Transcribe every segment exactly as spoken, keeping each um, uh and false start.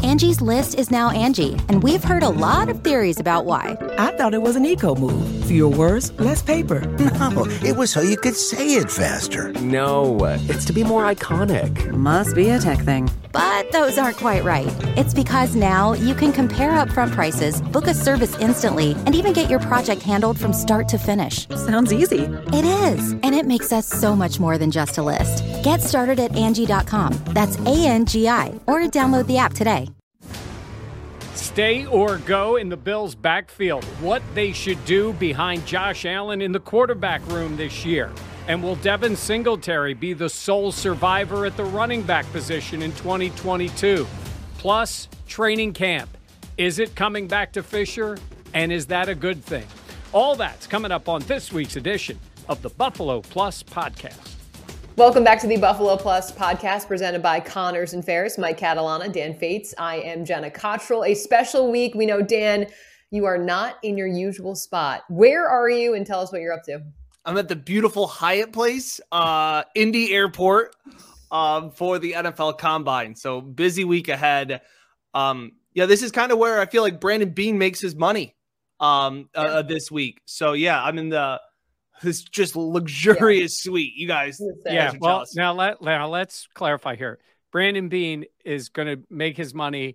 Angie's List is now Angie, and we've heard a lot of theories about why. I thought it was an eco move. Fewer words, less paper. No, it was so you could say it faster. No, it's to be more iconic. Must be a tech thing. But those aren't quite right. It's because now you can compare upfront prices, book a service instantly, and even get your project handled from start to finish. Sounds easy. It is, and it makes us so much more than just a list. Get started at Angie dot com. That's A N G I, or download the app today. Stay or go in the Bills' backfield. What they should do behind Josh Allen in the quarterback room this year. And will Devin Singletary be the sole survivor at the running back position in twenty twenty-two? Plus, training camp. Is it coming back to Fisher? And is that a good thing? All that's coming up on this week's edition of the Buffalo Plus Podcast. Welcome back to the Buffalo Plus Podcast presented by Connors and Ferris. Mike Catalana, Dan Fates. I am Jenna Cottrell. A special week. We know, Dan, you are not in your usual spot. Where are you? And tell us what you're up to. I'm at the beautiful Hyatt Place, uh, Indy Airport, um, for the N F L Combine. So busy week ahead. Um, yeah, this is kind of where I feel like Brandon Beane makes his money um, uh, yeah. this week. So yeah, I'm in the this just luxurious yeah. suite. You guys, yeah. You guys well, jealous. now let now let's clarify here. Brandon Beane is going to make his money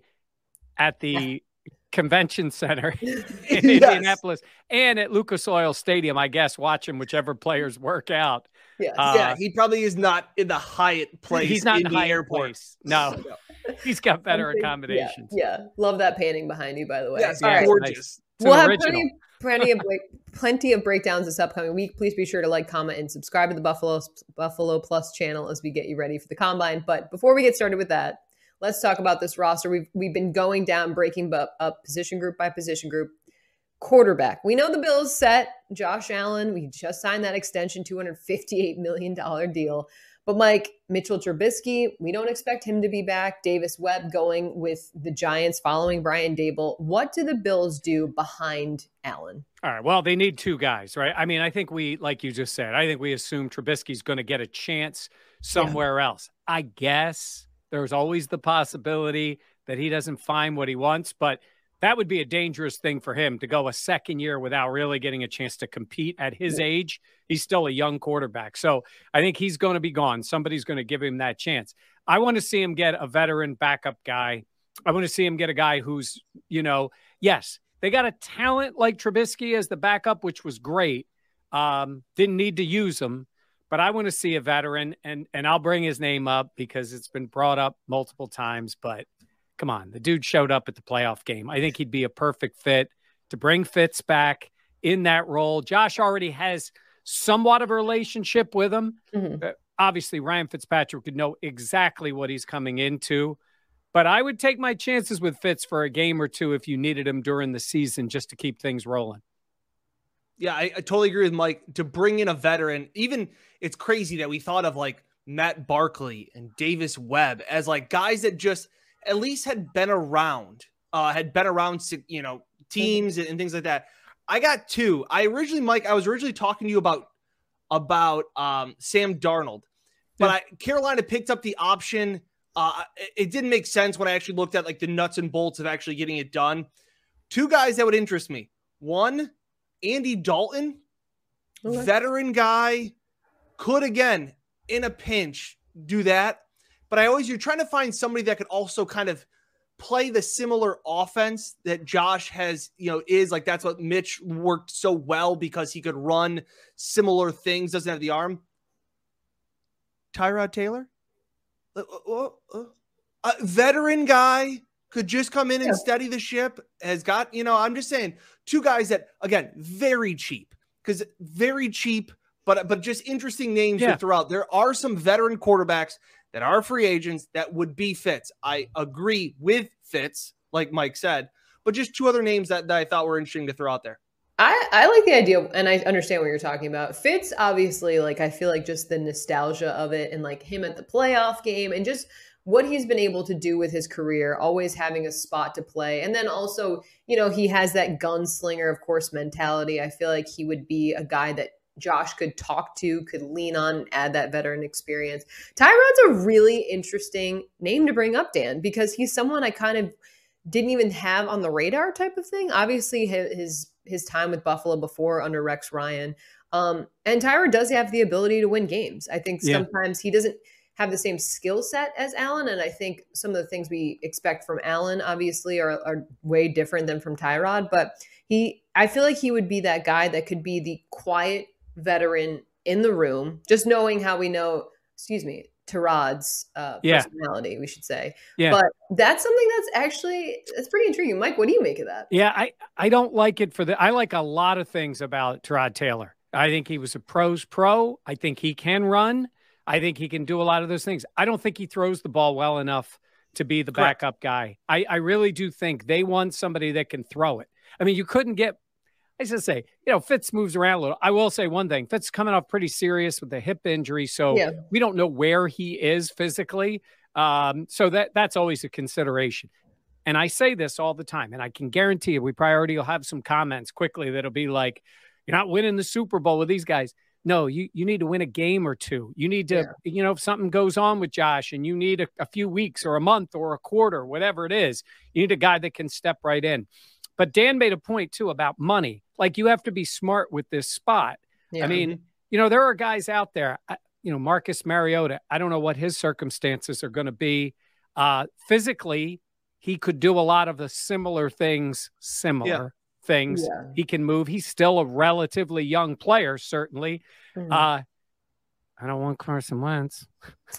at the Convention Center in yes. Indianapolis and at Lucas Oil Stadium, I guess, watching whichever players work out. Yes. Uh, yeah, he probably is not in the Hyatt Place. He's not in, in the Hyatt airport. Place. No, he's got better accommodations. Yeah, yeah, love that painting behind you, by the way. Yes, yeah, gorgeous. Nice. We'll have plenty, plenty of plenty of breakdowns this upcoming week. Please be sure to like, comment, and subscribe to the Buffalo Buffalo Plus channel as we get you ready for the Combine. But before we get started with that, let's talk about this roster. We've we've been going down, breaking up position group by position group. Quarterback. We know the Bills set Josh Allen. We just signed that extension, two hundred fifty-eight million dollars deal. But Mike, Mitchell Trubisky, we don't expect him to be back. Davis Webb going with the Giants following Brian Daboll. What do the Bills do behind Allen? All right. Well, they need two guys, right? I mean, I think we, like you just said, I think we assume Trubisky's going to get a chance somewhere yeah. else. I guess there's always the possibility that he doesn't find what he wants, but that would be a dangerous thing for him to go a second year without really getting a chance to compete at his age. He's still a young quarterback. So I think he's going to be gone. Somebody's going to give him that chance. I want to see him get a veteran backup guy. I want to see him get a guy who's, you know, yes, they got a talent like Trubisky as the backup, which was great. Um, didn't need to use him, but I want to see a veteran, and, and I'll bring his name up because it's been brought up multiple times, but come on, the dude showed up at the playoff game. I think he'd be a perfect fit to bring Fitz back in that role. Josh already has somewhat of a relationship with him. Mm-hmm. Uh, obviously, Ryan Fitzpatrick would know exactly what he's coming into. But I would take my chances with Fitz for a game or two if you needed him during the season just to keep things rolling. Yeah, I, I totally agree with Mike. To bring in a veteran, even it's crazy that we thought of like Matt Barkley and Davis Webb as like guys that just – at least had been around, uh, had been around, you know, teams and, and things like that. I got two. I originally, Mike, I was originally talking to you about, about um, Sam Darnold, but yeah. I, Carolina picked up the option. Uh, it, it didn't make sense when I actually looked at like the nuts and bolts of actually getting it done. Two guys that would interest me. One, Andy Dalton, okay. veteran guy, could again, in a pinch, do that. But I always, you're trying to find somebody that could also kind of play the similar offense that Josh has, you know, is like, that's what Mitch worked so well because he could run similar things, doesn't have the arm. Tyrod Taylor, uh, uh, uh, a veteran guy could just come in and yeah. steady the ship, has got, you know, I'm just saying two guys that, again, very cheap because very cheap, but, but just interesting names yeah. to throw out. There are some veteran quarterbacks that are free agents that would be Fitz. I agree with Fitz, like Mike said, but just two other names that, that I thought were interesting to throw out there. I, I like the idea, and I understand what you're talking about. Fitz, obviously, like I feel like just the nostalgia of it and like him at the playoff game and just what he's been able to do with his career, always having a spot to play. And then also, you know, he has that gunslinger, of course, mentality. I feel like he would be a guy that Josh could talk to, could lean on, add that veteran experience. Tyrod's a really interesting name to bring up, Dan, because he's someone I kind of didn't even have on the radar type of thing. Obviously, his his time with Buffalo before under Rex Ryan. Um, and Tyrod does have the ability to win games. I think sometimes yeah. he doesn't have the same skill set as Allen. And I think some of the things we expect from Allen, obviously, are, are way different than from Tyrod. But he, I feel like he would be that guy that could be the quiet veteran in the room, just knowing how we know, excuse me, Tyrod's uh, yeah. personality, we should say. Yeah. But that's something that's actually, it's pretty intriguing. Mike, what do you make of that? Yeah, I, I don't like it for the, I like a lot of things about Tyrod Taylor. I think he was a pro's pro. I think he can run. I think he can do a lot of those things. I don't think he throws the ball well enough to be the Correct. backup guy. I, I really do think they want somebody that can throw it. I mean, you couldn't get, I just say, you know, Fitz moves around a little. I will say one thing. Fitz coming off pretty serious with a hip injury, so yeah. we don't know where he is physically. Um, so that that's always a consideration. And I say this all the time, and I can guarantee you we probably already will have some comments quickly that'll be like, you're not winning the Super Bowl with these guys. No, you, you need to win a game or two. You need to, yeah. you know, if something goes on with Josh and you need a, a few weeks or a month or a quarter, whatever it is, you need a guy that can step right in. But Dan made a point, too, about money. Like, you have to be smart with this spot. Yeah. I mean, you know, there are guys out there, you know, Marcus Mariota, I don't know what his circumstances are going to be. Uh, physically, he could do a lot of the similar things, similar. Yeah. things yeah. he can move. He's still a relatively young player, certainly. Mm-hmm. Uh, I don't want Carson Wentz.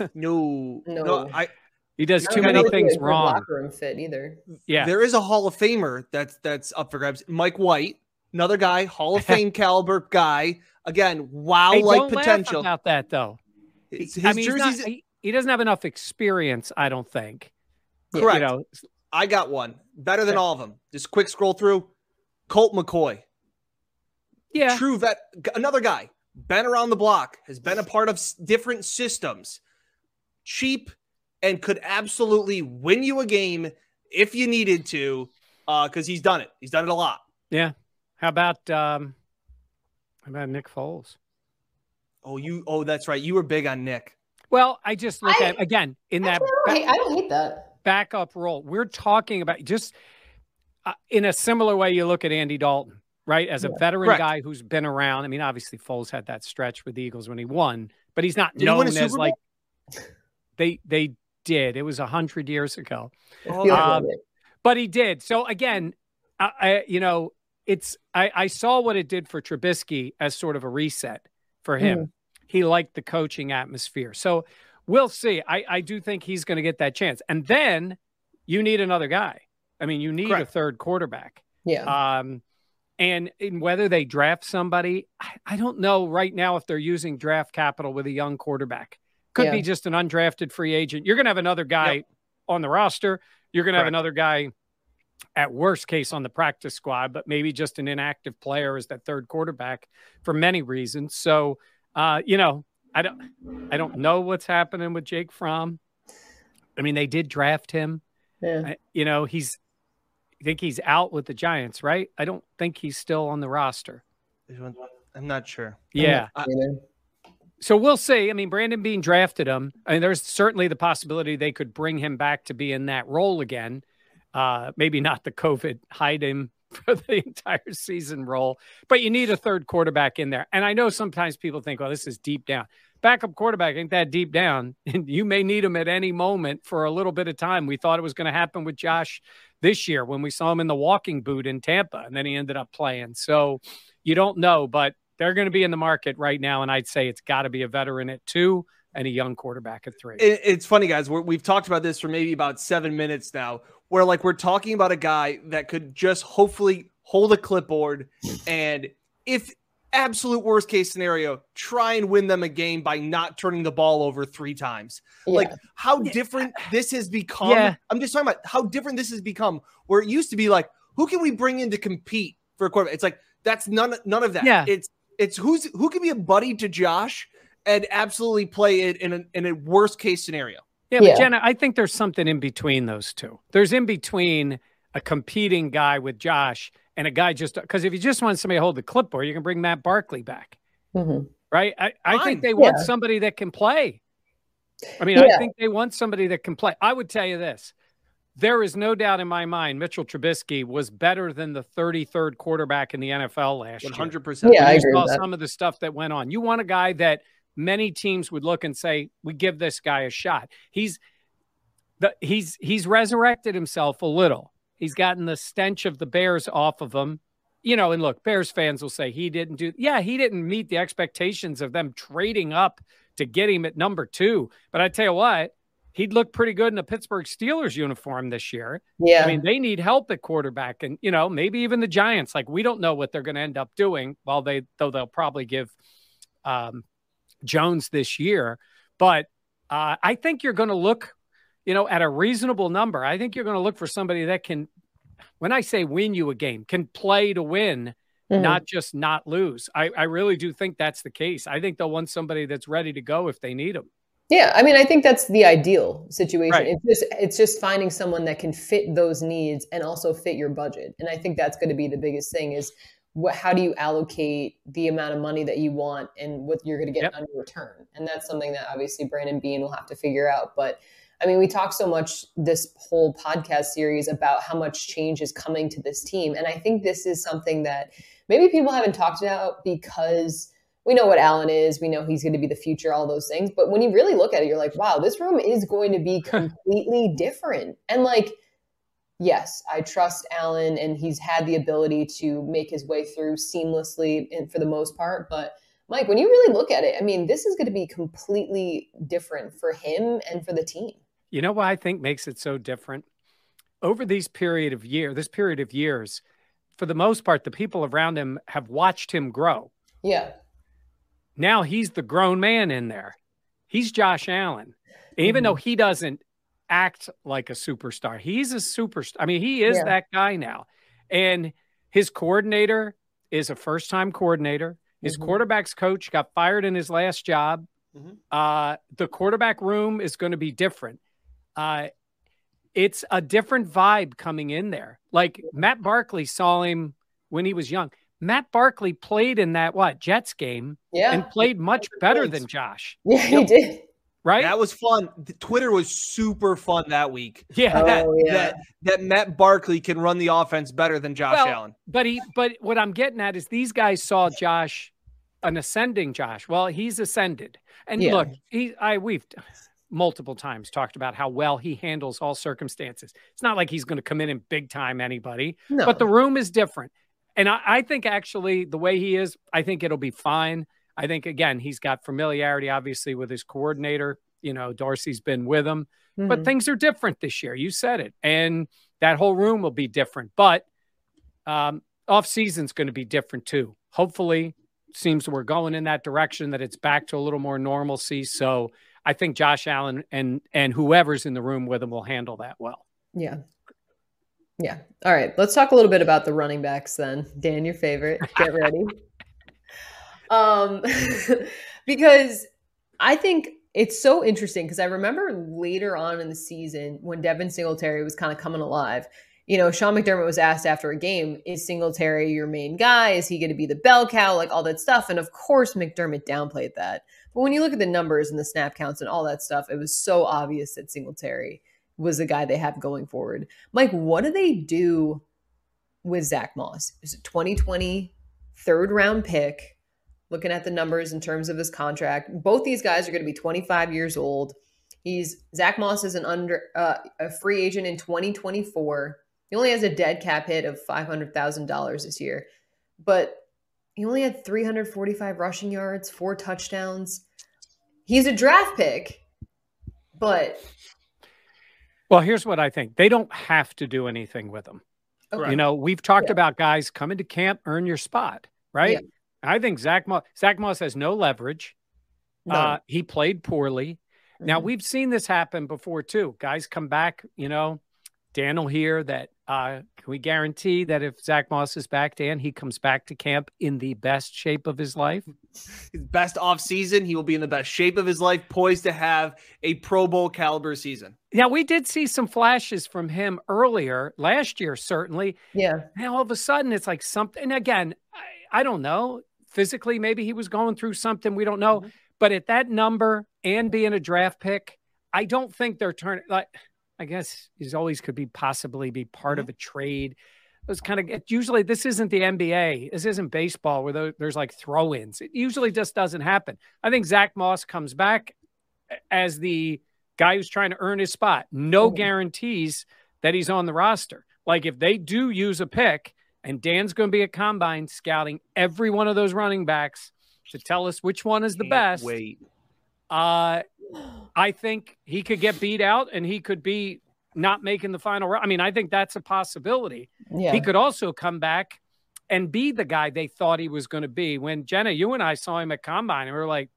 no, no, no, I. He does too many things wrong. Locker room fit either. Yeah, there is a Hall of Famer that's that's up for grabs. Mike White, another guy, Hall of Fame caliber guy. Again, wow, hey, like don't potential. Laugh about that though. His, his I mean, jerseys. Not, he, he doesn't have enough experience, I don't think. Correct. You know, I got one better than all of them. Just quick scroll through. Colt McCoy. Yeah. True vet. Another guy. Been around the block. Has been a part of different systems. Cheap and could absolutely win you a game if you needed to, because uh, he's done it. He's done it a lot. Yeah. How about um, how about Nick Foles? Oh, you. Oh, that's right. You were big on Nick. Well, I just look I, at, again, in that I don't, back, I don't hate that. backup role. We're talking about just – Uh, in a similar way, you look at Andy Dalton, right? As a yeah, veteran correct. guy who's been around. I mean, obviously Foles had that stretch with the Eagles when he won, but he's not did known he as like they they did. It was a hundred years ago, oh, um, but he did. So again, I, I you know, it's I, I saw what it did for Trubisky as sort of a reset for him. Mm. He liked the coaching atmosphere, so we'll see. I I do think he's going to get that chance, and then you need another guy. I mean, you need Correct. a third quarterback. Yeah. Um, and, and whether they draft somebody, I, I don't know right now if they're using draft capital with a young quarterback. Could yeah. be just an undrafted free agent. You're going to have another guy yep. on the roster. You're going to have another guy at worst case on the practice squad, but maybe just an inactive player as that third quarterback for many reasons. So, uh, you know, I don't, I don't know what's happening with Jake Fromm. I mean, they did draft him. Yeah. I, you know, he's, I think he's out with the Giants, right? I don't think he's still on the roster. I'm not sure. Yeah. I, so we'll see. I mean, Brandon Beane drafted him. I mean, there's certainly the possibility they could bring him back to be in that role again. Uh, maybe not the COVID hide him for the entire season role, but you need a third quarterback in there. And I know sometimes people think, well, this is deep down. Backup quarterback ain't that deep down, and you may need him at any moment for a little bit of time. We thought it was going to happen with Josh this year when we saw him in the walking boot in Tampa, and then he ended up playing. So you don't know, but they're going to be in the market right now, and I'd say it's got to be a veteran at two and a young quarterback at three. It, it's funny, guys. We're, we've talked about this for maybe about seven minutes now, where like we're talking about a guy that could just hopefully hold a clipboard and if – absolute worst case scenario, try and win them a game by not turning the ball over three times. Yeah. Like how different this has become. Yeah. I'm just talking about how different this has become, where it used to be like, who can we bring in to compete for a quarterback? It's like, that's none, none of that. Yeah. It's, it's who's, who can be a buddy to Josh and absolutely play it in a, in a worst case scenario. Yeah. But yeah. Jenna, I think there's something in between those two. There's in between a competing guy with Josh and a guy just because if you just want somebody to hold the clipboard, you can bring Matt Barkley back. Mm-hmm. right? I, I think they Yeah. want somebody that can play. I mean, Yeah. I think they want somebody that can play. I would tell you this. There is no doubt in my mind Mitchell Trubisky was better than the thirty-third quarterback in the N F L last year. one hundred percent. Yeah, When I you agree saw with that. some of the stuff that went on. You want a guy that many teams would look and say, we give this guy a shot. He's the he's he's resurrected himself a little. He's gotten the stench of the Bears off of him. You know, and look, Bears fans will say he didn't do, yeah, he didn't meet the expectations of them trading up to get him at number two. But I tell you what, he'd look pretty good in a Pittsburgh Steelers uniform this year. Yeah. I mean, they need help at quarterback, and, you know, maybe even the Giants. Like, we don't know what they're going to end up doing. Well, they, though they'll probably give um, Jones this year. But uh, I think you're going to look, you know, at a reasonable number. I think you're going to look for somebody that can, when I say win you a game, can play to win, Mhm. not just not lose. I, I really do think that's the case. I think they'll want somebody that's ready to go if they need them. Yeah, I mean, I think that's the ideal situation. Right. It's just it's just finding someone that can fit those needs and also fit your budget. And I think that's going to be the biggest thing is what, how do you allocate the amount of money that you want and what you're going to get Yep. on return? And that's something that obviously Brandon Beane will have to figure out. But I mean, we talk so much this whole podcast series about how much change is coming to this team. And I think this is something that maybe people haven't talked about because we know what Allen is. We know he's going to be the future, all those things. But when you really look at it, you're like, wow, this room is going to be completely different. And like, yes, I trust Allen and he's had the ability to make his way through seamlessly and for the most part. But Mike, when you really look at it, I mean, this is going to be completely different for him and for the team. You know what I think makes it so different? Over these period of year, this period of years, for the most part, the people around him have watched him grow. Yeah. Now he's the grown man in there. He's Josh Allen. Even Mhm. though he doesn't act like a superstar, he's a superstar. I mean, he is Yeah. that guy now. And his coordinator is a first-time coordinator. His Mhm. quarterback's coach got fired in his last job. Mhm. Uh, the quarterback room is going to be different. Uh, it's a different vibe coming in there. Like Matt Barkley saw him when he was young. Matt Barkley played in that, what, Jets game Yeah. and played much better than Josh, Yeah, he did. right? That was fun. The- Twitter was super fun that week. yeah. Oh, that, yeah. that that Matt Barkley can run the offense better than Josh Well, Allen. But he, but what I'm getting at is these guys saw Josh, an ascending Josh. Well, he's ascended, and Yeah. look, he, I, we've multiple times talked about how well he handles all circumstances. It's not like he's going to come in and big time anybody, No. but the room is different. And I, I think actually the way he is, I think it'll be fine. I think, again, he's got familiarity, obviously, with his coordinator. You know, Dorsey's been with him, but Mhm. things are different this year. You said it. And that whole room will be different. But um, off-season's going to be different too. Hopefully, seems we're going in that direction, that it's back to a little more normalcy. So I think Josh Allen and and whoever's in the room with him will handle that well. Yeah. Yeah. All right. Let's talk a little bit about the running backs then. Dan, your favorite. Get ready. um, because I think it's so interesting because I remember later on in the season when Devin Singletary was kind of coming alive, you know, Sean McDermott was asked after a game, is Singletary your main guy? Is he going to be the bell cow? Like all that stuff. And of course, McDermott downplayed that. But when you look at the numbers and the snap counts and all that stuff, it was so obvious that Singletary was the guy they have going forward. Mike, what do they do with Zach Moss? Is it twenty twenty, third round pick? Looking at the numbers in terms of his contract, both these guys are going to be twenty-five years old. He's Zach Moss is an under uh, a free agent in twenty twenty-four. He only has a dead cap hit of five hundred thousand dollars this year, but he only had three hundred forty-five rushing yards, four touchdowns. He's a draft pick, but Well, here's what I think. They don't have to do anything with him. okay. You know, we've talked Yeah. about guys coming to camp, earn your spot, right? Yeah. I think Zach Moss, Zach Moss has no leverage. No. Uh, he played poorly. Now, Mhm. we've seen this happen before, too. Guys come back, you know, Dan will hear that. Uh, can we guarantee that if Zach Moss is back, Dan, he comes back to camp in the best shape of his life? His best off season, he will be in the best shape of his life, poised to have a Pro Bowl caliber season. Yeah, we did see some flashes from him earlier last year, certainly. Yeah. And all of a sudden, it's like something, and again, I, I don't know. physically, maybe he was going through something. We don't know. Mm-hmm. But at that number and being a draft pick, I don't think they're turning like, I guess he's always could be possibly be part mm-hmm. of a trade. It was kind of usually this isn't the N B A. This isn't baseball where there's like throw-ins. It usually just doesn't happen. I think Zach Moss comes back as the guy who's trying to earn his spot. No mm-hmm. guarantees that he's on the roster. Like if they do use a pick and Dan's going to be at combine scouting every one of those running backs to tell us which one is the Can't best. Wait. Uh, I think he could get beat out and he could be not making the final round. I mean, I think that's a possibility. Yeah. He could also come back and be the guy they thought he was going to be. When Jenna, you and I saw him at combine and we were like,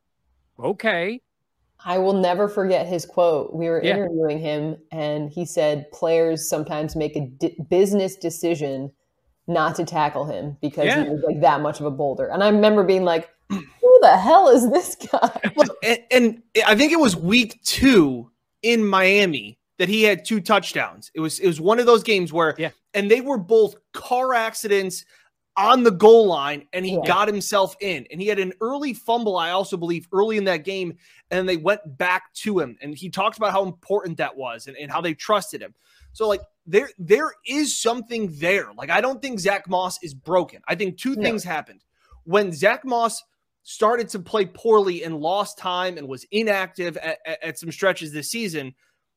okay. I will never forget his quote. We were Yeah. interviewing him and he said players sometimes make a di- business decision not to tackle him because Yeah. he was like that much of a boulder. And I remember being like, who the hell is this guy? Look, and, and I think it was week two in Miami that he had two touchdowns. It was it was one of those games where, Yeah. and they were both car accidents on the goal line, and he Yeah. got himself in. And he had an early fumble, I also believe, early in that game, and they went back to him. And he talked about how important that was and, and how they trusted him. So, like, there there is something there. Like, I don't think Zach Moss is broken. I think two No. things happened. When Zach Moss started to play poorly and lost time and was inactive at, at, at some stretches this season,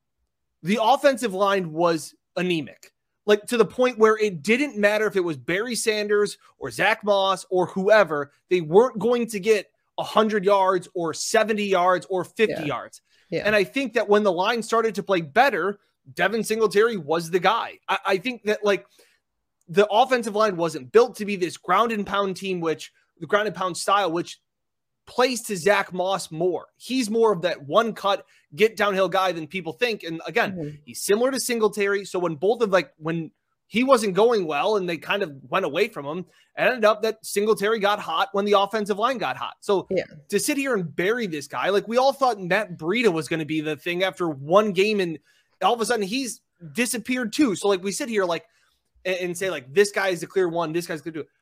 the offensive line was anemic, like to the point where it didn't matter if it was Barry Sanders or Zach Moss or whoever, they weren't going to get one hundred yards or seventy yards or fifty Yeah. yards. Yeah. And I think that when the line started to play better, Devin Singletary was the guy. I, I think that like the offensive line wasn't built to be this ground and pound team, which the ground and pound style, which plays to Zach Moss more. He's more of that one cut, get downhill guy than people think. And again, Mm-hmm. he's similar to Singletary. So when both of like, when he wasn't going well and they kind of went away from him, it ended up that Singletary got hot when the offensive line got hot. So Yeah. to sit here and bury this guy, like we all thought Matt Breida was going to be the thing after one game, and all of a sudden he's disappeared too. So like we sit here like and, and say like, this guy is the clear one, this guy's going to do it.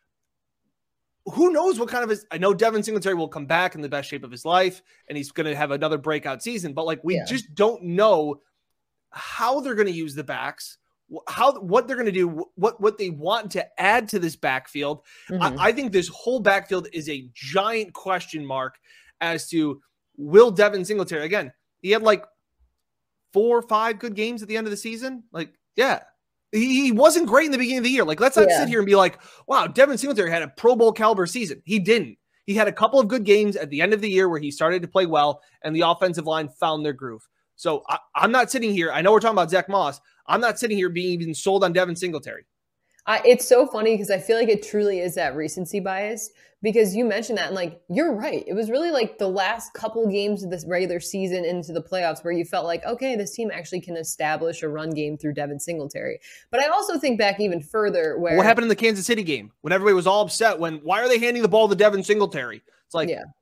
Who knows what kind of his, I know Devin Singletary will come back in the best shape of his life and he's going to have another breakout season, but like, we Yeah. just don't know how they're going to use the backs, how, what they're going to do, what, what they want to add to this backfield. Mhm. I, I think this whole backfield is a giant question mark as to will Devin Singletary, again, he had like four or five good games at the end of the season. Like, yeah, He, he wasn't great in the beginning of the year. Like, let's not Yeah. sit here and be like, wow, Devin Singletary had a Pro Bowl caliber season. He didn't. He had a couple of good games at the end of the year where he started to play well and the offensive line found their groove. So I, I'm not sitting here. I know we're talking about Zach Moss. I'm not sitting here being even sold on Devin Singletary. I, it's so funny because I feel like it truly is that recency bias, because you mentioned that and like, you're right. It was really like the last couple games of this regular season into the playoffs where you felt like, okay, this team actually can establish a run game through Devin Singletary. But I also think back even further where What happened in the Kansas City game when everybody was all upset when, why are they handing the ball to Devin Singletary? It's like, yeah.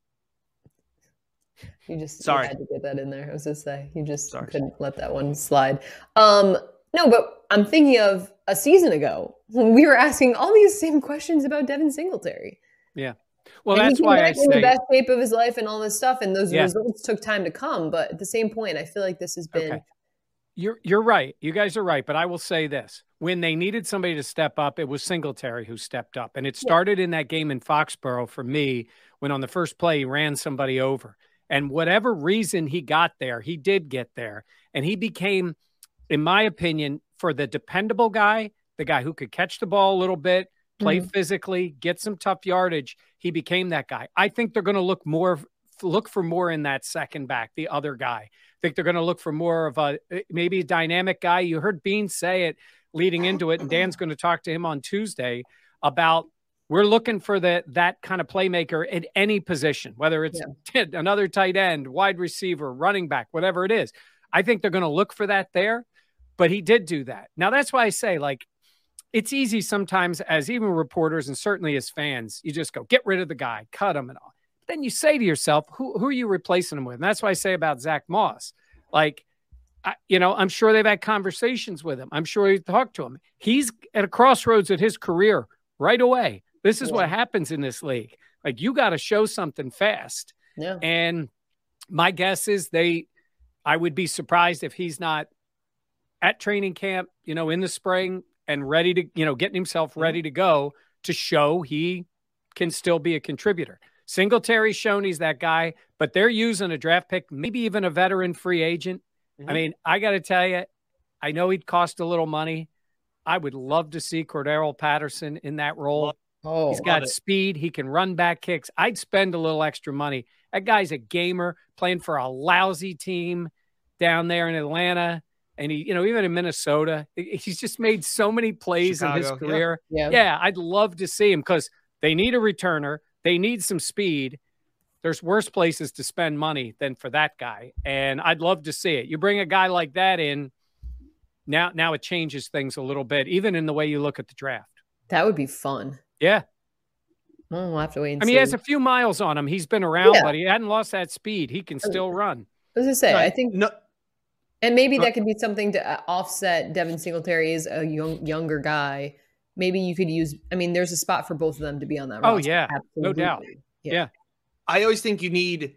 You just Sorry. you had to get that in there. I was just say you just Sorry. couldn't let that one slide. Um, no, but I'm thinking of a season ago when we were asking all these same questions about Devin Singletary. Yeah. Well, And he that's came why I back in the say, best shape of his life and all this stuff, and those Yeah. results took time to come. But at the same point, I feel like this has been Okay. You're you're right. You guys are right. But I will say this. When they needed somebody to step up, it was Singletary who stepped up. And it started in that game in Foxborough for me when on the first play he ran somebody over. And whatever reason he got there, he did get there. And he became, in my opinion, for the dependable guy, the guy who could catch the ball a little bit, play Mhm. physically, get some tough yardage, he became that guy. I think they're going to look more look for more in that second back, the other guy. I think they're going to look for more of a maybe a dynamic guy. You heard Bean say it leading into it, and Dan's going to talk to him on Tuesday about we're looking for the, that kind of playmaker at any position, whether it's Yeah. another tight end, wide receiver, running back, whatever it is. I think they're going to look for that there, but he did do that. Now, that's why I say, like, it's easy sometimes as even reporters and certainly as fans, you just go, get rid of the guy, cut him and all. Then you say to yourself, who, who are you replacing him with? And that's why I say about Zach Moss. Like, I, you know, I'm sure they've had conversations with him. I'm sure he talked to him. He's at a crossroads of his career right away. This is Yeah. what happens in this league. Like, you got to show something fast. Yeah. And my guess is they, I would be surprised if he's not at training camp, you know, in the spring and ready to, you know, getting himself ready to go to show he can still be a contributor. Singletary's shown he's that guy, but they're using a draft pick, maybe even a veteran free agent. Mm-hmm. I mean, I got to tell you, I know he'd cost a little money. I would love to see Cordero Patterson in that role. Oh, he's got speed. He can run back kicks. I'd spend a little extra money. That guy's a gamer playing for a lousy team down there in Atlanta. And he, you know, even in Minnesota, he's just made so many plays Chicago, in his career. Yeah. yeah, yeah, I'd love to see him because they need a returner. They need some speed. There's worse places to spend money than for that guy. And I'd love to see it. You bring a guy like that in, now, now it changes things a little bit, even in the way you look at the draft. That would be fun. Yeah. Well, we'll have to wait and I mean, see. he has a few miles on him. He's been around, Yeah. but he hadn't lost that speed. He can still run. I was going to say, No, I think no, and maybe that could be something to uh, offset Devin Singletary is a young, younger guy. Maybe you could use, I mean, there's a spot for both of them to be on that Oh, roster. yeah. No Absolutely. doubt. Yeah. Yeah. I always think you need,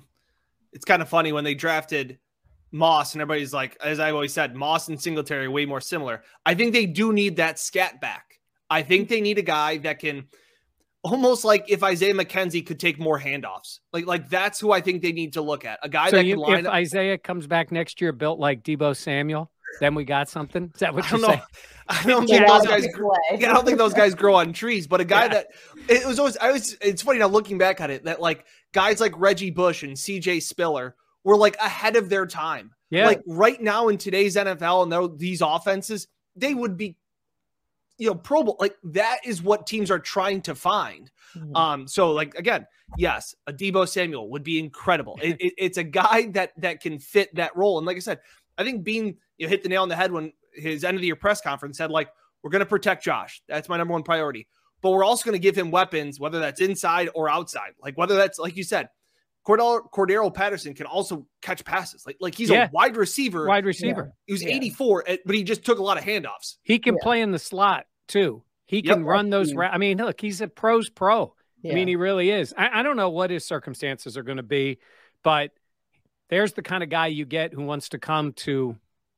it's kind of funny when they drafted Moss and everybody's like, as I've always said, Moss and Singletary are way more similar. I think they do need that scat back. I think they need a guy that can almost like if Isaiah McKenzie could take more handoffs. Like, like that's who I think they need to look at. A guy So that you, can line if up. Isaiah comes back next year built like Debo Samuel, then we got something? Is that what I you're don't know. saying? I don't Yeah, think those that's guys. a play. Yeah, I don't think those guys grow on trees. But a guy Yeah. that it was always. I was. It's funny now looking back at it that like guys like Reggie Bush and C J Spiller were like ahead of their time. Yeah. Like right now in today's N F L and though these offenses, they would be, you know, Pro Bowl. Like that is what teams are trying to find. Mhm. Um. So like again, yes, a Debo Samuel would be incredible. It, it, it's a guy that that can fit that role. And like I said, I think Bean you know, hit the nail on the head when his end of the year press conference said like, we're going to protect Josh. That's my number one priority. But we're also going to give him weapons, whether that's inside or outside. Like whether that's, like you said, Cordero, Cordero Patterson can also catch passes. Like, like he's Yeah. a wide receiver. Wide receiver. He was Yeah. eighty-four, but he just took a lot of handoffs. He can Yeah. play in the slot too. He Yep. can run those. Ra- I mean, look, he's a pro's pro. Yeah. I mean, he really is. I, I don't know what his circumstances are going to be, but there's the kind of guy you get who wants to come to,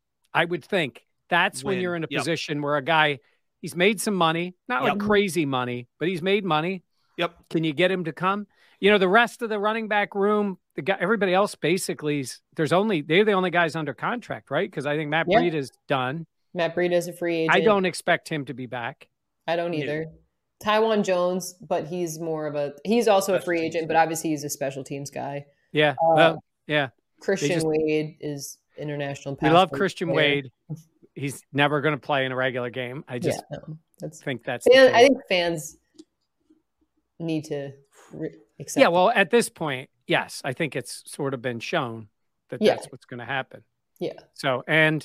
I would think that's when Win. you're in a Yep. position where a guy, he's made some money, not like Yep. crazy money, but he's made money. Yep. Can you get him to come? You know, the rest of the running back room, the guy, everybody else basically, is- there's only, they're the only guys under contract, right? Because I think Matt Yeah. Breida is done. Matt Breida is a free agent. I don't expect him to be back. I don't Yeah. either. Tywan Jones, but he's more of a, he's also a Special free teams. agent, but obviously he's a special teams guy. Yeah. Uh, well, yeah. Christian just- Wade is international. We love passport Christian player. Wade. He's never going to play in a regular game. I just yeah, no, that's think that's the fan, case. I think fans need to re- accept. Yeah, well, at this point, yes, I think it's sort of been shown that Yeah. that's what's going to happen. it. yeah, So, and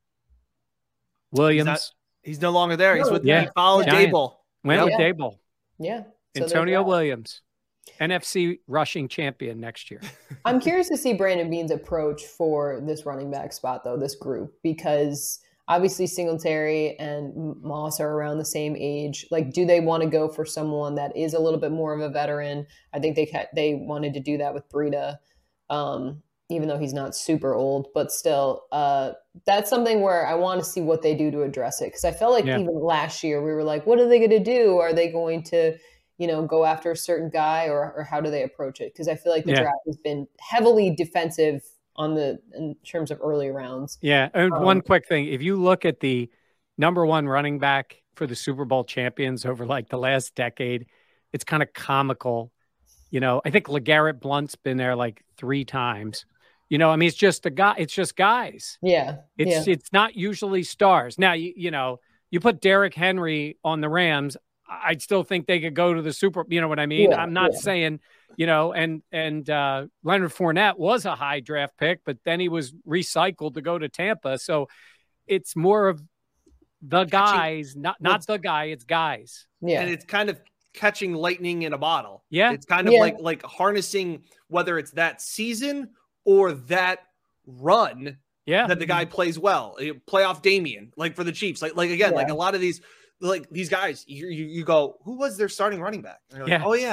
Williams not- He's no longer there. He's No, with yeah. he followed Giant. Dable. went Yep. with Yeah. Dable. yeah. So there's Antonio that. Williams, N F C rushing champion next year. I'm curious to see Brandon Beane's approach for this running back spot, though, this group, because obviously Singletary and Moss are around the same age. Like, do they want to go for someone that is a little bit more of a veteran? I think they ca- they wanted to do that with Breida, um, even though he's not super old, but still, uh, that's something where I want to see what they do to address it. Because I felt like Yeah. even last year we were like, what are they going to do? Are they going to, you know, go after a certain guy, or or how do they approach it? Because I feel like the Yeah. draft has been heavily defensive on the in terms of early rounds. Yeah. And Um, one quick thing. If you look at the number one running back for the Super Bowl champions over like the last decade, it's kind of comical. You know, I think LeGarrette Blount's been there like three times. You know, I mean, it's just a guy, it's just guys. Yeah, It's yeah, it's not usually stars. Now, you, you know, you put Derrick Henry on the Rams, I'd still think they could go to the Super, you know what I mean? Yeah, I'm not yeah. saying, you know, and and uh, Leonard Fournette was a high draft pick, but then he was recycled to go to Tampa. So it's more of the guys, not not the guy, it's guys. yeah. And it's kind of catching lightning in a bottle. Yeah. It's kind of Yeah. like like harnessing whether it's that season or that run Yeah. that the guy plays well. Eh, Playoff Damian, like for the Chiefs. Like like again, like Yeah. a lot of these like these guys, you, you you go, who was their starting running back? And you're like, Yeah. oh yeah.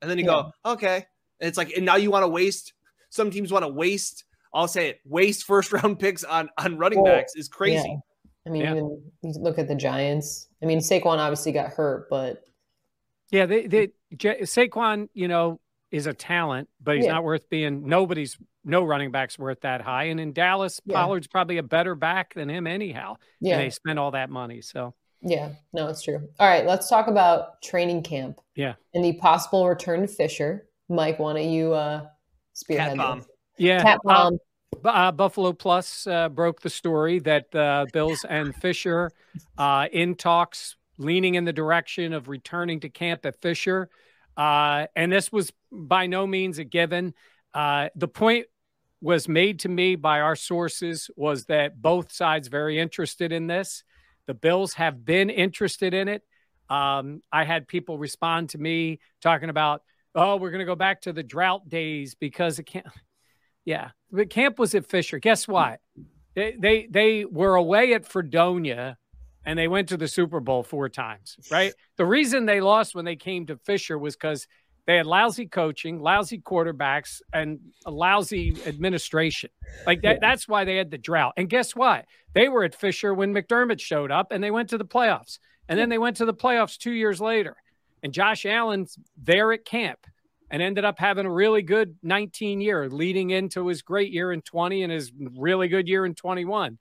And then you Yeah. go, okay. And it's like, and now you want to waste, some teams want to waste, I'll say it, waste first round picks on, on running Well, backs is crazy. Yeah. I mean, Yeah. even you look at the Giants. I mean, Saquon obviously got hurt, but Yeah, they, they J- Saquon, you know, is a talent, but he's Yeah. not worth being. Nobody's no running back's worth that high. And in Dallas, Yeah. Pollard's probably a better back than him anyhow. yeah, And they spent all that money. So yeah, no, it's true. All right, let's talk about training camp. Yeah. And the possible return to Fisher. Mike, why don't you uh, spearhead Cat bomb. this? yeah, Cat uh, bomb. Bu- uh, Buffalo Plus uh, broke the story that uh, Bills and Fisher uh, in talks, leaning in the direction of returning to camp at Fisher. Uh, and this was by no means a given. Uh, the point was made to me by our sources was that both sides very interested in this. The Bills have been interested in it. Um, I had people respond to me talking about, oh, we're going to go back to the drought days because it can't. Yeah, but camp was at Fisher. Guess what? They, they they were away at Fredonia, and they went to the Super Bowl four times, right? The reason they lost when they came to Fisher was because they had lousy coaching, lousy quarterbacks, and a lousy administration. Like that, that's why they had the drought. And guess what? They were at Fisher when McDermott showed up, and they went to the playoffs. And then they went to the playoffs two years later. And Josh Allen's there at camp and ended up having a really good nineteen year leading into his great year in twenty and his really good year in twenty-one.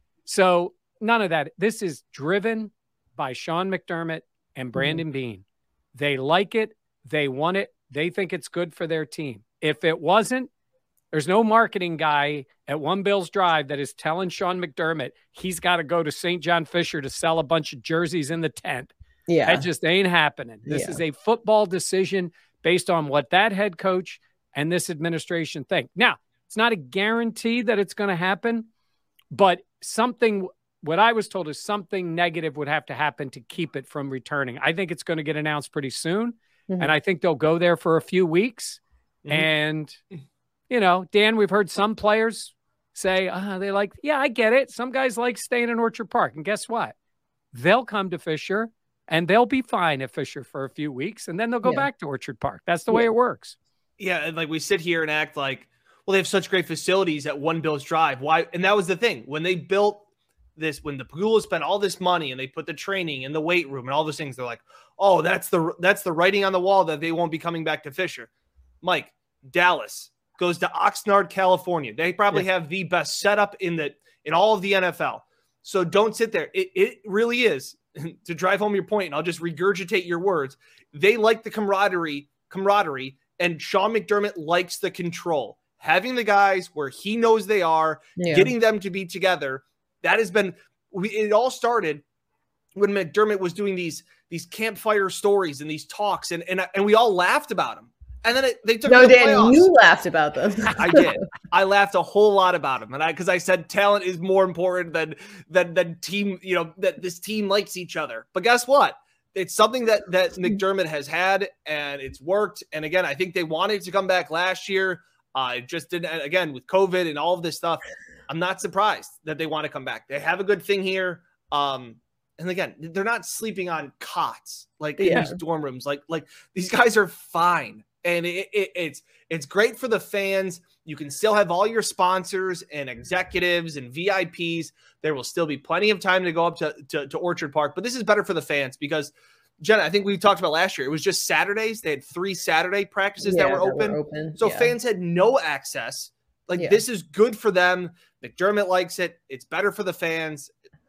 So none of that. This is driven by Sean McDermott and Brandon mm-hmm. Beane. They like it. They want it. They think it's good for their team. If it wasn't, there's no marketing guy at One Bills Drive that is telling Sean McDermott he's got to go to Saint John Fisher to sell a bunch of jerseys in the tent. Yeah. That just ain't happening. This Yeah. is a football decision based on what that head coach and this administration think. Now, it's not a guarantee that it's going to happen, but something, what I was told is something negative would have to happen to keep it from returning. I think it's going to get announced pretty soon, mm-hmm. and I think they'll go there for a few weeks. Mm-hmm. And, you know, Dan, we've heard some players say, uh, they like, yeah, I get it. Some guys like staying in Orchard Park. And guess what? They'll come to Fisher. And they'll be fine at Fisher for a few weeks, and then they'll go yeah. back to Orchard Park. That's the way yeah. it works. Yeah, and like we sit here and act like, well, they have such great facilities at One Bills Drive. Why? And that was the thing. When they built this, when the Pagulas spent all this money and they put the training in the weight room and all those things, they're like, oh, that's the that's the writing on the wall that they won't be coming back to Fisher. Mike, Dallas goes to Oxnard, California. They probably yeah. have the best setup in the in all of the N F L. So don't sit there. It, it really is. To drive home your point, and I'll just regurgitate your words, they like the camaraderie, camaraderie, and Sean McDermott likes the control. Having the guys where he knows they are, yeah. getting them to be together, that has been, we, it all started when McDermott was doing these, these campfire stories and these talks, and, and, and we all laughed about them. And then it, they took no, the Dan, playoffs. You laughed about them. I did. I laughed a whole lot about them, and I because I said talent is more important than than than team. You know that this team likes each other. But guess what? It's something that that McDermott has had, and it's worked. And again, I think they wanted to come back last year. I uh, just didn't. Again, with COVID and all of this stuff, I'm not surprised that they want to come back. They have a good thing here. Um, and again, they're not sleeping on cots like in yeah. these dorm rooms. Like like these guys are fine. And it, it, it's it's great for the fans. You can still have all your sponsors and executives and V I Ps. There will still be plenty of time to go up to, to, to Orchard Park. But this is better for the fans because, Jenna, I think we talked about last year. It was just Saturdays. They had three Saturday practices yeah, that, were that open. were open. So yeah. fans had no access. Like, yeah. this is good for them. McDermott likes it. It's better for the fans.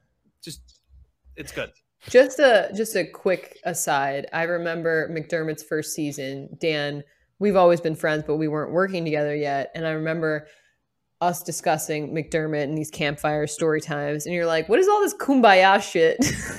Just, it's good. Just a just a quick aside. I remember McDermott's first season. Dan, we've always been friends, but we weren't working together yet. And I remember us discussing McDermott and these campfire story times. And you're like, what is all this kumbaya shit?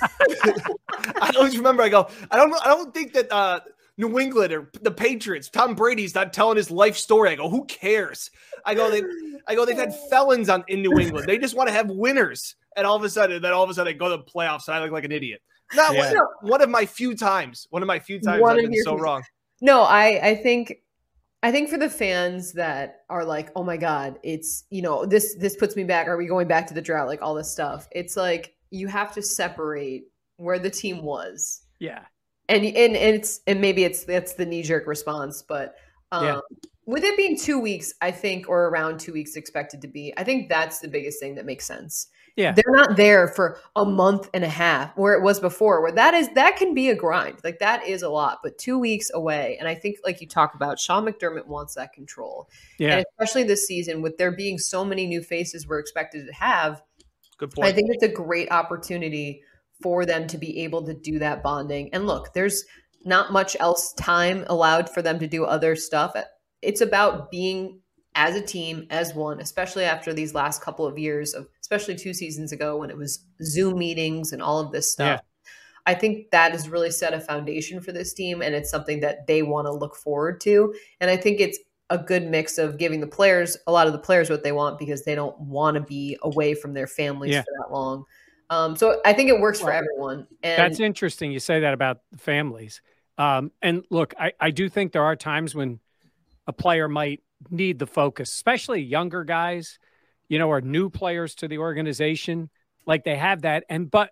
I always remember, I go, I don't know. I don't think that uh, New England or the Patriots, Tom Brady's not telling his life story. I go, who cares? I go, they, I go, they've had felons on in New England. They just want to have winners. And all of a sudden, then all of a sudden, I go to the playoffs and I look like an idiot. Not yeah. one, one of my few times. One of my few times one I've been so few. wrong. No, I, I think, I think for the fans that are like, oh my God, it's, you know, this, this puts me back. Are we going back to the drought? Like all this stuff. It's like, you have to separate where the team was. Yeah. And and, and it's and maybe it's that's the knee jerk response, but um, Yeah. with it being two weeks, I think, or around two weeks expected to be, I think that's the biggest thing that makes sense. Yeah. They're not there for a month and a half where it was before, where that is that can be a grind. Like that is a lot, but two weeks away. And I think, like you talk about, Sean McDermott wants that control. Yeah. And especially this season, with there being so many new faces we're expected to have, Good point. I think it's a great opportunity for them to be able to do that bonding. And look, there's not much else time allowed for them to do other stuff. It's about being as a team, as one, especially after these last couple of years of, especially two seasons ago when it was Zoom meetings and all of this stuff. Yeah. I think that has really set a foundation for this team, and it's something that they want to look forward to. And I think it's a good mix of giving the players, a lot of the players, what they want, because they don't want to be away from their families Yeah. for that long. Um, so I think it works for everyone. And That's interesting. You say that about the families. Um, and look, I, I do think there are times when a player might need the focus, especially younger guys, you know, or new players to the organization. Like they have that. And, but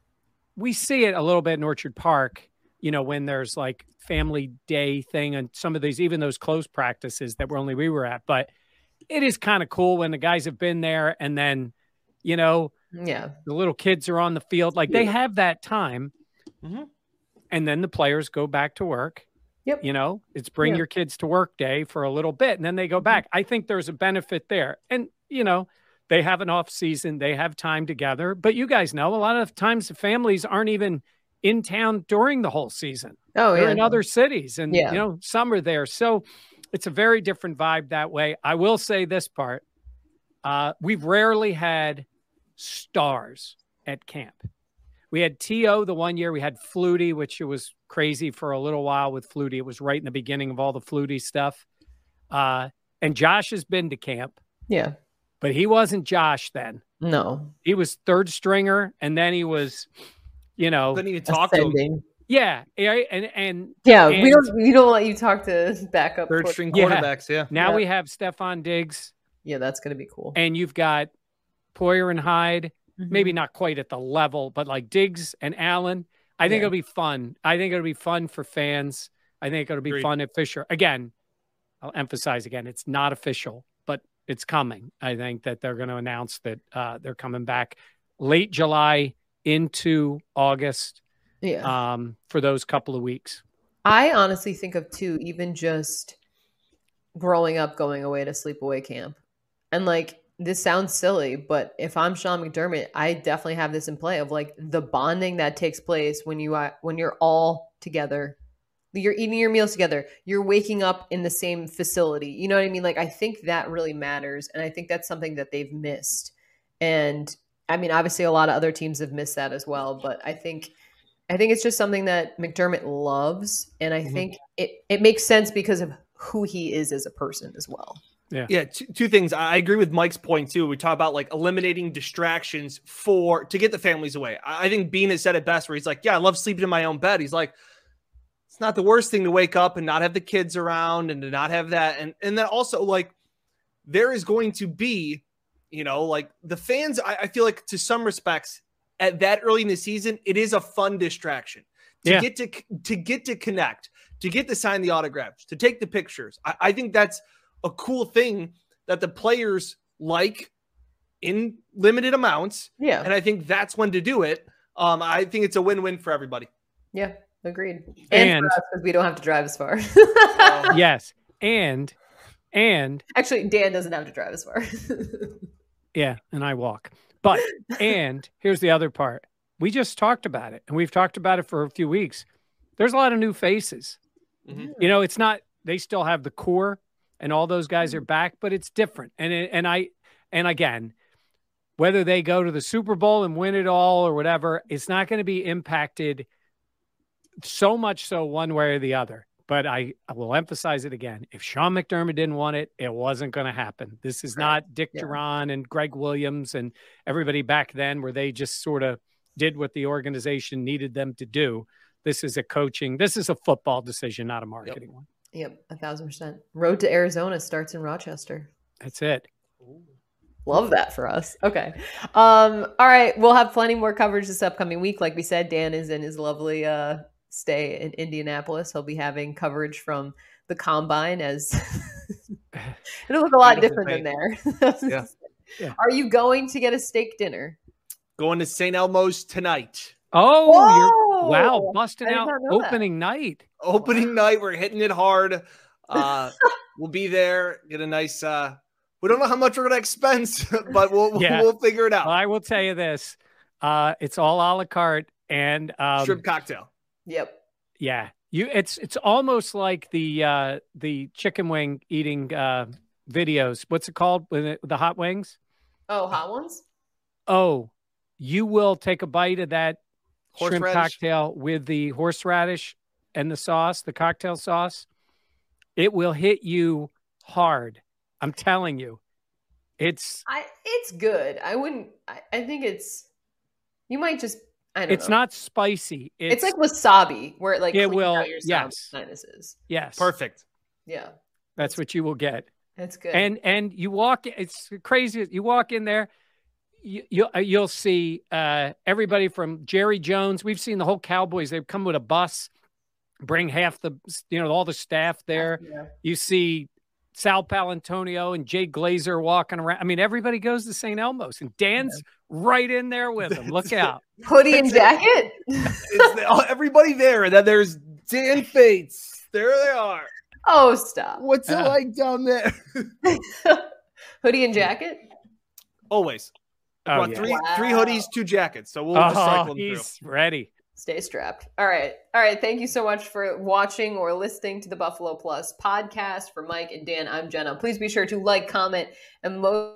we see it a little bit in Orchard Park, you know, when there's like family day thing and some of these, even those close practices that were only we were at. But it is kind of cool when the guys have been there and then, you know, yeah, the little kids are on the field. Like they have that time. Mm-hmm. And then the players go back to work. Yep. You know, it's bring Yeah. your kids to work day for a little bit and then they go back. I think there's a benefit there. And, you know, they have an off season, they have time together. But you guys know a lot of times the families aren't even in town during the whole season. Oh, They're yeah. in other cities and, Yeah. you know, some are there. So it's a very different vibe that way. I will say this part. Uh, we've rarely had stars at camp. We had T O the one year. We had Flutie, which it was crazy for a little while with Flutie. It was right in the beginning of all the Flutie stuff. Uh, and Josh has been to camp, Yeah. but he wasn't Josh then. No. He was third stringer, and then he was, you know, Couldn't even talk to him. Ascending. yeah, yeah, and and Yeah, and we don't we don't let you talk to backup Third quarter- string Yeah. quarterbacks. Yeah. now Yeah. we have Stephon Diggs, Yeah, that's gonna be cool. and you've got Poyer and Hyde. Mhm. Maybe not quite at the level, but like Diggs and Allen, I think Yeah. it'll be fun. I think it'll be fun for fans. I think it'll be Agreed. fun at Fisher. Again, I'll emphasize again, it's not official, but it's coming. I think that they're going to announce that uh, they're coming back late July into August Yeah. um, for those couple of weeks. I honestly think of too, even just growing up going away to sleepaway camp. And like this sounds silly, but if I'm Sean McDermott, I definitely have this in play of like the bonding that takes place when you are when you're all together. You're eating your meals together. You're waking up in the same facility. You know what I mean? Like I think that really matters, and I think that's something that they've missed. And I mean, obviously, a lot of other teams have missed that as well. But I think, I think it's just something that McDermott loves, and I Mhm. think it it makes sense because of who he is as a person as well. Yeah, two, two things. I agree with Mike's point too. We talk about like eliminating distractions for to get the families away. I I think Bean has said it best where he's like, yeah, I love sleeping in my own bed. He's like, it's not the worst thing to wake up and not have the kids around and to not have that. And and then also like there is going to be, you know, like the fans, I, I feel like to some respects at that early in the season, it is a fun distraction to Yeah. get to to get to connect, to get to sign the autographs, to take the pictures. I, I think that's a cool thing that the players like in limited amounts. Yeah, And I think that's when to do it. Um, I think it's a win-win for everybody. yeah, agreed. And, And- for us, because we don't have to drive as far. Yes. And, and Actually, Dan doesn't have to drive as far. yeah, and I walk. But, and here's the other part. We just talked about it, and we've talked about it for a few weeks. There's a lot of new faces. Mhm. You know, it's not, they still have the core and all those guys are back, but it's different. And, it, and I, and again, whether they go to the Super Bowl and win it all or whatever, it's not going to be impacted so much so one way or the other. But I, I will emphasize it again. If Sean McDermott didn't want it, it wasn't going to happen. This is not Dick Yeah. Duran and Greg Williams and everybody back then where they just sort of did what the organization needed them to do. This is a coaching, this is a football decision, not a marketing one. Yep, a thousand percent. Road to Arizona starts in Rochester. That's it. Love that for us. Okay. Um, all right. We'll have plenty more coverage this upcoming week. Like we said, Dan is in his lovely uh, stay in Indianapolis. He'll be having coverage from the combine as it'll look a lot different than there. Yeah. Yeah. Are you going to get a steak dinner? Going to Saint Elmo's tonight. Oh, Whoa! you're, wow. Busting I did out not know that. opening night. Opening night. We're hitting it hard. Uh, we'll be there. Get a nice, uh, we don't know how much we're going to expense, but we'll, Yeah. we'll figure it out. Well, I will tell you this. Uh, it's all a la carte and um, Shrimp cocktail. Yep. yeah, you. It's it's almost like the uh, the chicken wing eating uh, videos. What's it called? With it, the hot wings? Oh, hot ones? Oh, you will take a bite of that shrimp Horseradish? cocktail with the horseradish and the sauce, the cocktail sauce. It will hit you hard. I'm telling you, it's I it's good. I wouldn't I, I think it's you might just I don't it's know. not spicy. It's, like wasabi where it like It cleans will- out your yes. sinuses. yes, Perfect. Yeah. That's what you will get. That's good. And and you walk. It's crazy. You walk in there. You, you'll you'll see uh, everybody from Jerry Jones. We've seen the whole Cowboys. They come with a bus, bring half the you know all the staff there. Yeah. You see Sal Palantonio and Jay Glazer walking around. I mean, everybody goes to Saint Elmo's, and Dan's right in there with them. Look out. Hoodie and jacket? It's the, oh, everybody there. And then there's Dan Fates. There they are. Oh, stop. What's it Yeah. like down there? Hoodie and jacket? Always. I Oh, brought yeah. three, Wow. three hoodies, two jackets. So we'll just cycle Oh, them he's ready. Stay strapped. All right. All right. Thank you so much for watching or listening to the Buffalo Plus podcast. For Mike and Dan, I'm Jenna. Please be sure to like, comment, and most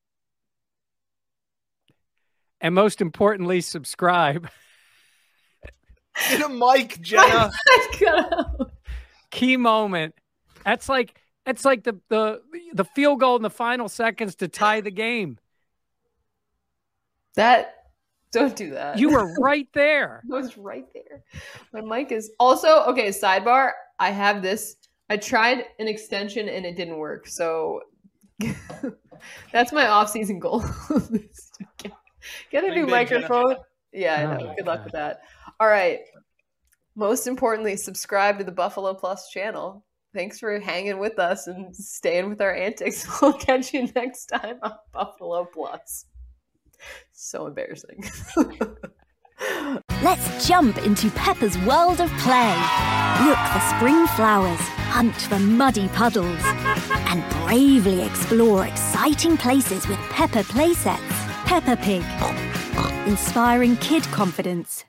And most importantly, subscribe. through. Get a mic, Jenna. Key moment. That's like that's like the the the field goal in the final seconds to tie the game. That don't do that. You were right there. I was right there. My mic is also okay. Sidebar. I have this. I tried an extension and it didn't work. So that's my off-season goal. get, get a Think new big, Jenna. microphone. Yeah, I know. Oh, Good luck God. with that. All right. Most importantly, subscribe to the Buffalo Plus channel. Thanks for hanging with us and staying with our antics. We'll catch you next time on Buffalo Plus. So embarrassing. Let's jump into Peppa's world of play. Look for spring flowers, hunt for muddy puddles, and bravely explore exciting places with Peppa playsets. Peppa Pig, inspiring kid confidence.